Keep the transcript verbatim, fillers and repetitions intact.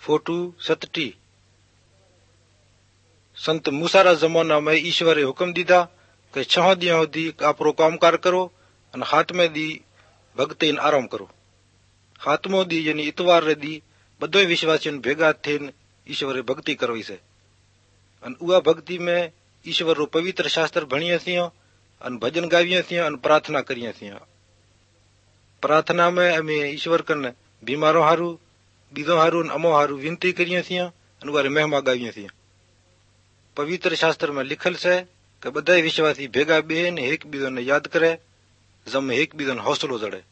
Photo सतटी। संत मूसारा जमाना में ईश्वरे हुक्म दीधा कि छह दिया होती आपरो कामकार करो और हाथमे दी भक्ति आराम करो। हाथमो दी यानी इतवार रे दी बधोय विश्वासियों भेगा थीन ईश्वरे भक्ति करवी से। अन उआ भक्ति में ईश्वर रो पवित्र शास्त्र भणिया सियो अन भजन गाविया सियो अन प्रार्थना करिया सियो। प्रार्थना में अमे ईश्वर कन बीमारों हारू बीजो हारू अमो हारू विनती करिया सियो अन उरे महिमा गाविया सियो। पवित्र शास्त्र में लिखल से कि बधाई विश्वासी भेगा बेन एक बीजो ने याद करे जम एक बीजो ने हौसलो जड़े।